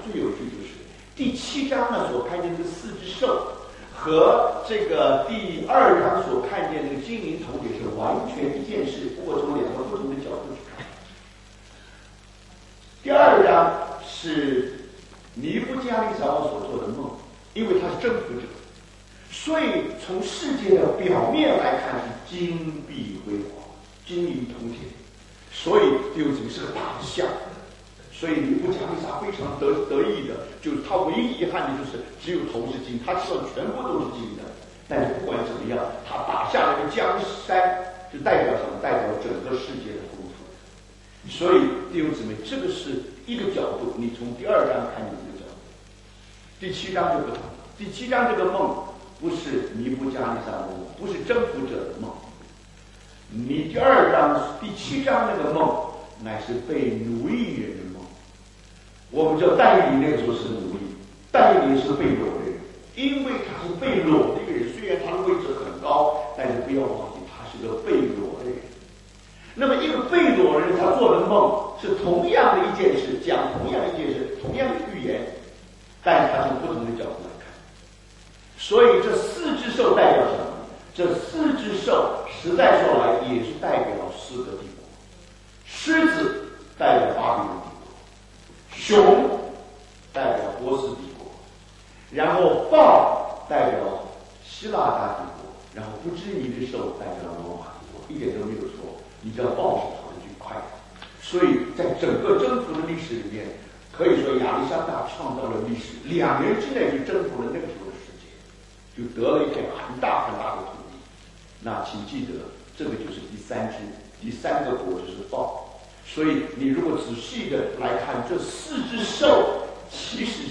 最有趣就是第7章呢所看见的4只兽，和这个第2章所看见的金银铜铁是完全一件事，不过从2个不同的角度去看。第2章是尼布加利撒王所做的梦，因为他是征服者，所以从世界的表面来看是金碧辉煌、金银铜铁，所以弟兄姊妹是个大的象。所以尼布加利撒非常得意的，就是他唯一遗憾的就是只有头是金，他希望全部都是金的。但是不管怎么样，他打下来的江山就代表什么？代表整个世界的丰富。所以弟兄姊妹，这个是一个角度，你从第2章看见一个角度。第7章就不同了。第7章这个梦不是尼布加利撒的梦，不是征服者的梦。你第2章、第7章那个梦，乃是被奴役人的梦。我们叫但以理那个时候是奴役，但以理是被掳的人，因为他是被掳的一个人，虽然他的位置很高，但是不要忘记他是个被掳的人。那么一个被掳的人他做的梦是同样的一件事，讲同样一件事，同样的预言，但是他从不同的角度来看。所以这4只兽代表什么？这4只兽实在说来也是代表4个帝国。狮子代表巴比伦帝国，熊代表波斯帝国，然后豹代表希腊大帝国，然后不知名的兽代表罗马帝国，一点都没有错。你知道豹是跑得最快的，所以在整个征服的历史里面，可以说亚历山大创造了历史，2年之内就征服了那个时候的世界，就得了一片很大很大的土地。那请记得，这个就是第3个国就是豹。所以你如果仔细的来看这4只兽，其实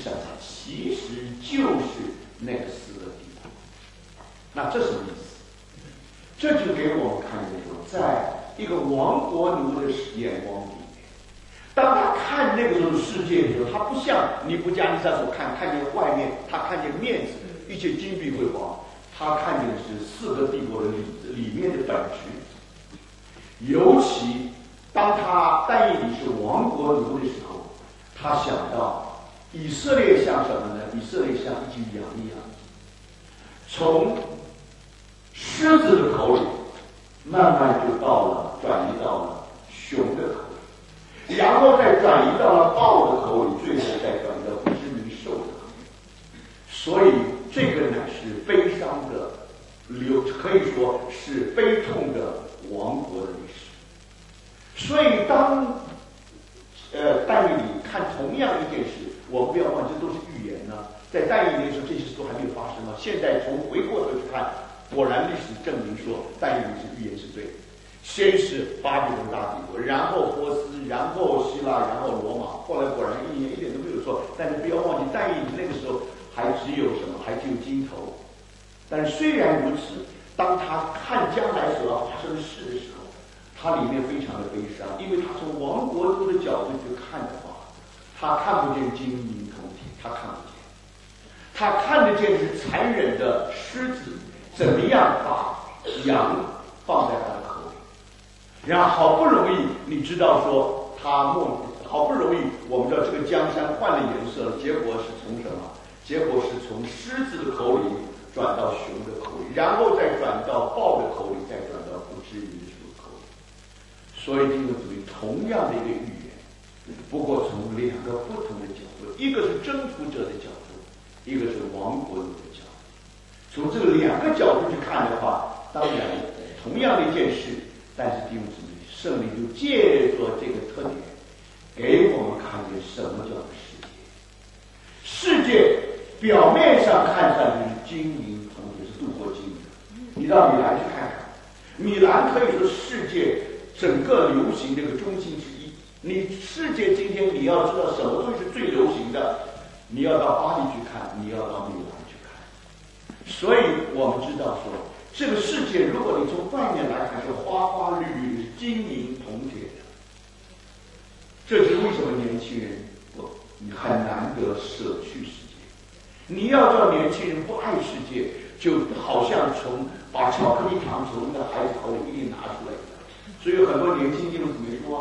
就是那个4个帝国。那这什么意思？这就给我们看见说，在一个亡国奴的眼光里面，当他看那个时候的世界的时候，他不像尼布加利撒所看见外面，他看见面子，一切金碧辉煌，他看见的是4个帝国的里面的本质。尤其当他但以理是亡国奴的时候，他想到以色列像什么呢？以色列像一群羊一样，从狮子的口里慢慢就转移到了熊的口里，然后再转移到了豹的口里，最后再转移到不知名兽的口里。所以这个乃是悲伤的可以说是悲痛的亡国的历史。所以当但以理看同样一件事，我们不要忘记，这都是预言呢。在但以理的时候，这些事都还没有发生呢。现在从回过头去看，果然历史证明说但以理是预言是对的。先是巴比伦大帝国，然后波斯，然后希腊，然后罗马，后来果然一年一点都没有错。但是不要忘记，但以理那个时候还只有什么？还只有金头。但是虽然如此，当他看将来所要发生的事的时候，他里面非常的悲伤，因为他从亡国奴的角度去看的话，他看不见金银铜铁，他看不见，他看得见是残忍的狮子怎么样把羊放在他的口里，然后好不容易你知道说好不容易我们知道这个江山换了颜色了，结果是从什么？结果是从狮子的口里转到熊的口里，然后再转到豹的口里，再转到不知名的口里。所以这个属于同样的一个预言，不过从2个不同的角度，一个是征服者的角度，一个是亡国奴的角度。从这个2个角度去看的话，当然同样的一件事，但是弟兄姊妹，圣灵就借着这个特点，给我们看见什么叫做世界。世界表面上看上去是金银铜铁，是镀过金的。你到米兰去看看，米兰可以说世界整个流行这个中心之一。你世界今天你要知道什么东西是最流行的，你要到巴黎去看，你要到米兰去看。所以我们知道说，这个世界如果你从外面来看是花花绿绿，是金银铜铁的，这是为什么年轻人很难得舍去世界。你要叫年轻人不爱世界，就好像把巧克力糖从那个孩子口里一定拿出来。所以很多年轻弟兄姊妹说，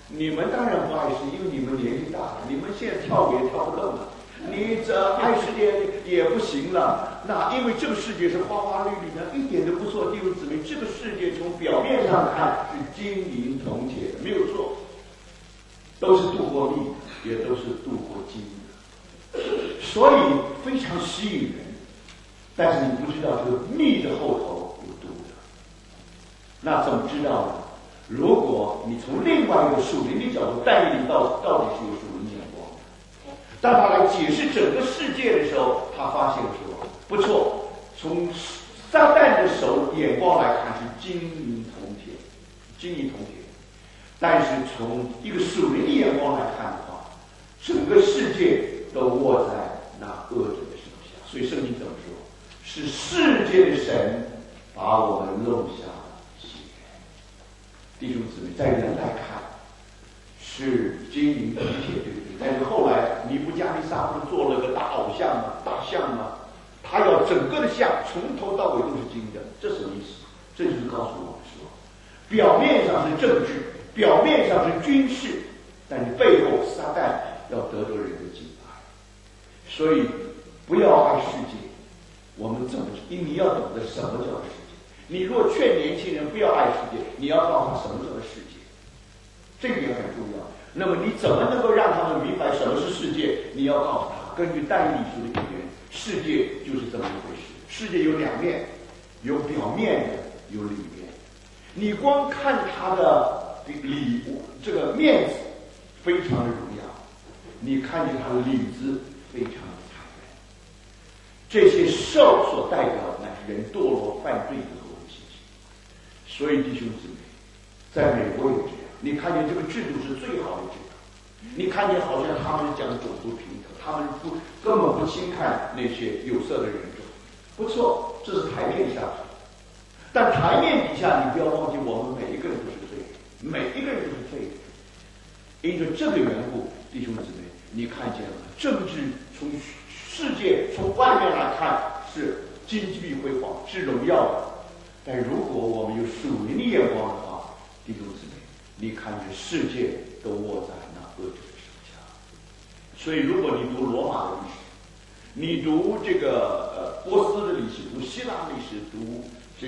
你们当然不爱世界，因为你们年纪大了，你们现在跳舞也跳不动了。你这爱世界也不行了。那因为这个世界是花花绿绿的，一点都不错。弟兄姊妹，这个世界从表面上看是金银铜铁的，没有错，都是镀过蜜的，也都是镀过金的，所以非常吸引人。但是你不知道这个蜜的后头有镀的，那怎么知道呢？如果你从另外一个属灵的角度，但以理到底是有属灵眼光的。当他来解释整个世界的时候，他发现说，不错，从撒旦的手眼光来看是金银铜铁，金银铜铁。但是从一个属灵的眼光来看的话，整个世界都握在那恶者的手下。所以圣经怎么说？是世界的神把我们弄下血。弟兄姊妹，在人来看是金银铜铁，对不对？但是后来尼布加利撒不是做了个大偶像吗？大像吗？他要整个的像从头到尾都是金的，这什么意思？这就是告诉我们说，表面上是政治，表面上是军事，但是背后撒旦要得着人的敬拜。所以不要爱世界。我们怎么？你要懂得什么叫做世界。你若劝年轻人不要爱世界，你要告诉他什么叫做世界，这个也很重要。那么你怎么能够让他们明白什么是世界？你要告诉他，根据但以理书的语言，世界就是这么一回事。世界有两面，有表面的，有里面。你光看他的这个面子非常的荣耀，你看见他的里子非常的残忍。这些兽所代表的乃是人堕落犯罪以后的情形。所以弟兄姊妹，在美国也这样，你看见这个制度是最好的制度，你看见好像他们讲种族平等，他们根本不轻看那些有色的人种。不错，这是台面下，但台面底下你不要忘记，我们每一个人都是罪人，每一个人都是罪人。因着这个缘故，弟兄姊妹，你看见了政治从世界从外面来看是金碧辉煌，是荣耀的。但如果我们有属灵的眼光的话，弟兄姊妹，你看见世界都握在那恶者的手下。所以，如果你读罗马的历史，你读这个波斯的历史，读希腊历史，读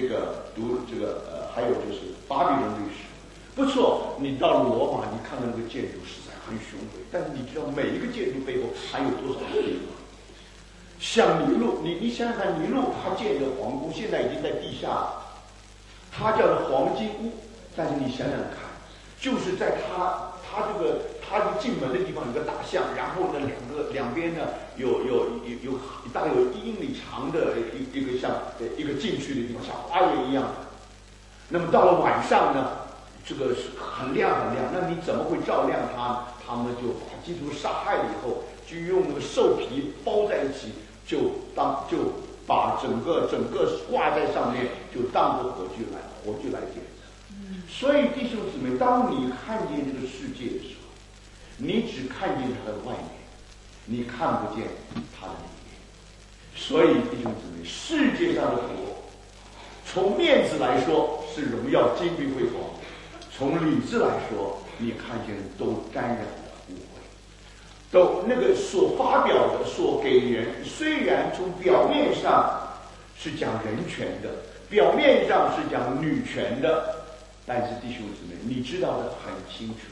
还有就是巴比伦历史，不错。你到了罗马，你看看那个建筑实在很雄伟，但是你知道每一个建筑背后还有多少罪恶？像尼禄，你想想看，尼禄他建的皇宫现在已经在地下了，他叫做黄金屋。但是你想想看，就是在他进门的地方有个大象，然后呢两边呢有大概有1英里长的一个像一个进去的地方，像花园一样的。那么到了晚上呢，这个是很亮很亮，那你怎么会照亮它呢？他们就把基督杀害了以后，就用那个兽皮包在一起，就把整个挂在上面，就当作火炬来点。所以弟兄姊妹，当你看见这个世界的时候，你只看见它的外面，你看不见它的里面。所以弟兄姊妹，世界上的佛，从面子来说是荣耀金碧辉煌，从理智来说，你看见都沾染了污秽，都那个所发表的、所给人，虽然从表面上是讲人权的，表面上是讲女权的，但是弟兄姊妹，你知道的很清楚，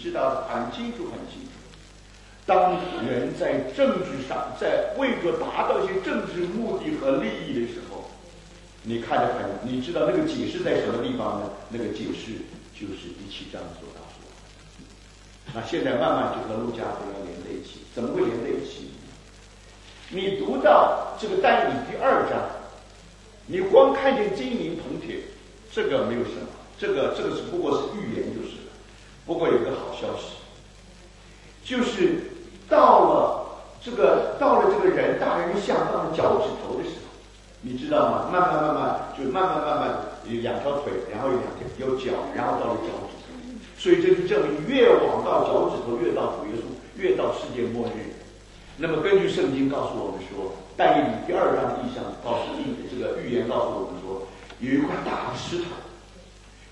当人在政治上，在为着达到一些政治目的和利益的时候，你看得很，你知道那个解释在什么地方呢？那个解释就是第7章所告诉我们。那现在慢慢就和路加福音连在一起，怎么会连在一起？你读到这个但以理第2章，你光看见金银铜铁，这个没有什么，这个只不过是预言就是了。不过有个好消息，就是到了这个人大人像到了脚趾头的时候，你知道吗？慢慢有2条腿，然后有脚，然后到了脚趾头。所以这就证明越往到脚趾头，越到主耶稣，越到世界末日。那么根据圣经告诉我们说，但以理第2章的意象告诉这个预言告诉我们说，有一块大的石头，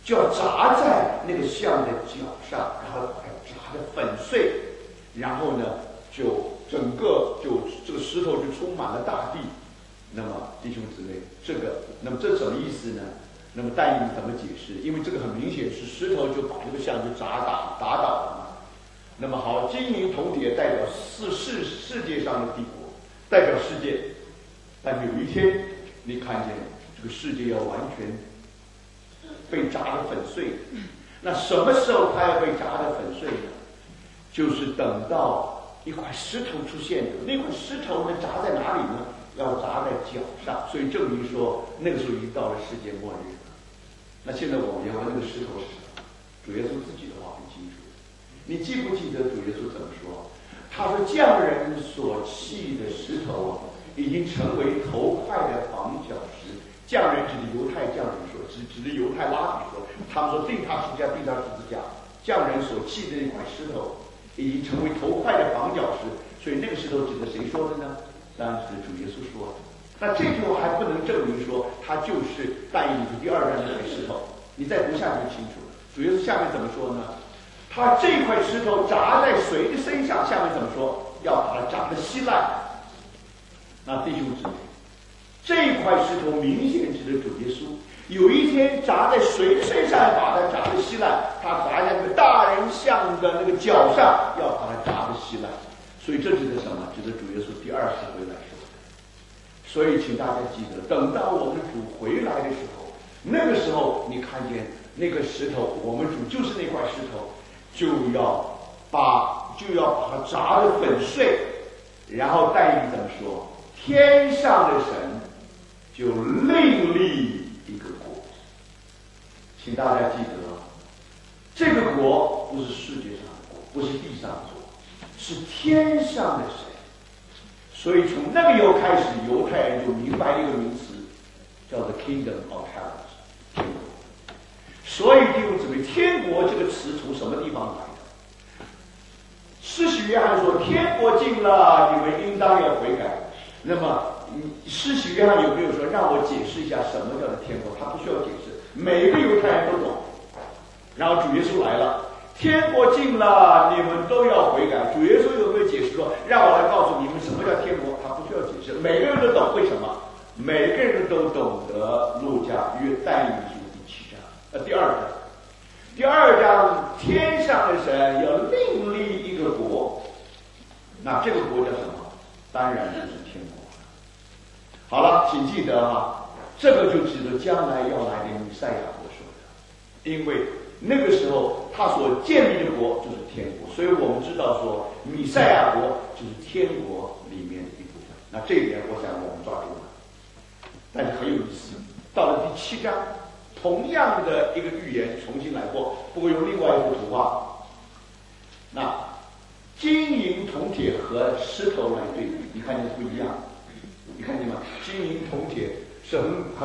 就要砸在那个像的脚上，然后把它砸得粉碎，然后呢，就整个就这个石头就充满了大地。那么弟兄姊妹，那么这什么意思呢？那么但以理怎么解释？因为这个很明显是石头就把这个像就打倒了嘛。那么好，金银铜铁代表世界上的帝国，代表世界。但有一天你看见这个世界要完全被砸得粉碎，那什么时候它要被砸得粉碎呢？就是等到一块石头出现的，那块石头呢砸在哪里呢？要砸在脚上，所以证明说那个时候已经到了世界末日了。那现在我们要问那个石头是什么？主耶稣自己的话很清楚。你记不记得主耶稣怎么说？他说匠人所弃的石头已经成为头块的房角石。匠人指的犹太匠人说，指的犹太拉比说，他们说钉他十字架，钉他十字架。匠人所弃的那块石头已经成为头块的房角石，所以那个石头指的谁说的呢？当然是主耶稣说的。那这句话还不能证明说他就是但以理书第2章那块石头，你再读下去就清楚了。主耶稣下面怎么说呢？他这块石头砸在谁的身上？下面怎么说？要把它砸得稀烂。那弟兄姊妹，这块石头明显指的主耶稣。有一天砸在谁的身上，把它砸得稀烂？他砸在那个大人像的那个脚上，要把它砸得稀烂。所以这指的什么？指的主耶稣第2次回来说的。所以请大家记得，等到我们主回来的时候，那个时候你看见那个石头，我们主就是那块石头，就要把它砸得粉碎。然后但以理怎么说？天上的神就另立一个国。请大家记得，这个国不是世界上的国，不是地上的国，是天上的神。所以从那个以后开始，犹太人就明白了一个名词，叫做 Kingdom of Heaven， 天国。所以弟兄姊妹，天国这个词从什么地方来的？施洗约翰说：“天国近了，你们应当要悔改。”那么施洗约翰有没有说让我解释一下什么叫做天国？他不需要解释，每个犹太人都懂。然后主耶稣来了。天国近了，你们都要悔改。主耶稣有没有解释说，让我来告诉你们什么叫天国？他不需要解释，每个人都懂。为什么？每个人都懂得路加约但以理书第7章，第2章。第2章，天上的神要另立一个国，那这个国叫什么？当然就是天国。好了，请记得哈，这个就指着将来要来的弥赛亚国说的，因为那个时候他所建立的国就是天国，所以我们知道说弥赛亚国就是天国里面的一部分。那这一点我想我们抓住了。但是很有意思，到了第7章，同样的一个预言重新来过，不过用另外一幅图画。那金银铜铁和石头来对比，你看见不一样？你看见吗？金银铜铁是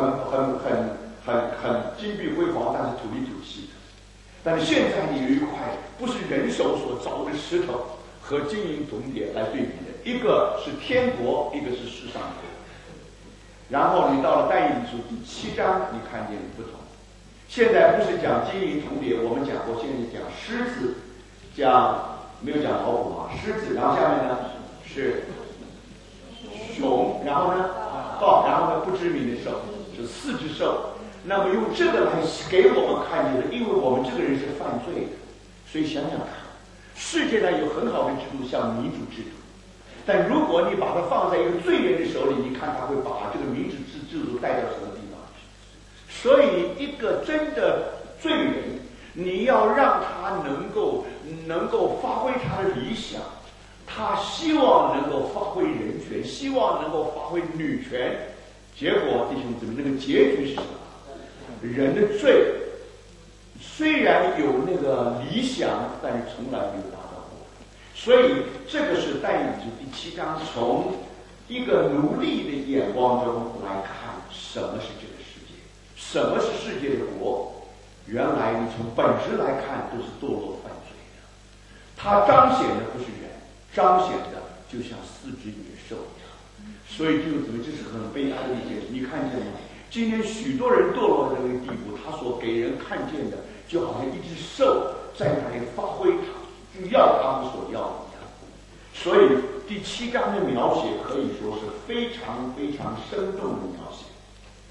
很金碧辉煌，但是土里土气的。但是现在你有一块不是人手所凿的石头和金银铜铁来对比的，一个是天国，一个是世上国。然后你到了但以理书第7章，你看见不同。现在不是讲金银铜铁，我们讲过，现在讲狮子，没有讲老虎啊，狮子，然后下面呢是熊，然后呢豹，然后呢不知名的兽，是4只兽。那么用这个来给我们看见的，因为我们这个人是犯罪的，所以想想看，世界上有很好的制度，像民主制度，但如果你把它放在一个罪人的手里，你看他会把这个民主制度带到什么地方去？所以一个真的罪人，你要让他能够发挥他的理想，他希望能够发挥人权，希望能够发挥女权，结果弟兄姊妹，那个结局是什么？人的罪虽然有那个理想，但是从来没有达到过。所以这个是但以理书第7章从一个奴隶的眼光中来看什么是这个世界，什么是世界的国。原来你从本质来看都是堕落犯罪的，它彰显的不是人，彰显的就像4只野兽一样。所以就怎么这是很悲哀的一件事。你看见吗？ 今天许多人堕落到这个地步，他所给人看见的，就好像一只兽在那里发挥它，就要他们所要的一样。所以第7章的描写可以说是非常非常生动的描写。